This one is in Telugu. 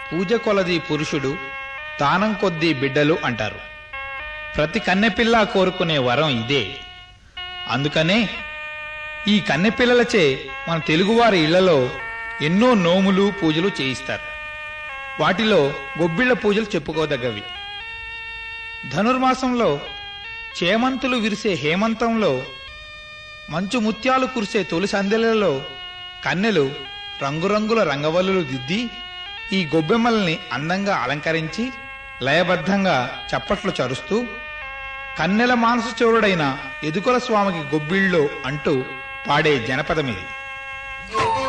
పూజ కొలది పురుషుడు, దానం కొద్దీ బిడ్డలు అంటారు. ప్రతి కన్నెపిల్ల కోరుకునే వరం ఇదే. అందుకనే ఈ కన్నెపిల్లలచే మన తెలుగువారి ఇళ్లలో ఎన్నో నోములు పూజలు చేయిస్తారు. వాటిలో గొబ్బిళ్ల పూజలు చెప్పుకోదగ్గవి. ధనుర్మాసంలో చేమంతులు విరిసే హేమంతంలో, మంచు ముత్యాలు కురిసే తొలి సందెలలో కన్నెలు రంగురంగుల రంగవల్లులు దిద్ది ఈ గొబ్బెమ్మల్ని అందంగా అలంకరించి లయబద్ధంగా చప్పట్లు చరుస్తూ కన్నెల మానస చోరుడైన ఎదుకొల స్వామికి గొబ్బిళ్ళో అంటూ పాడే జనపదమిది.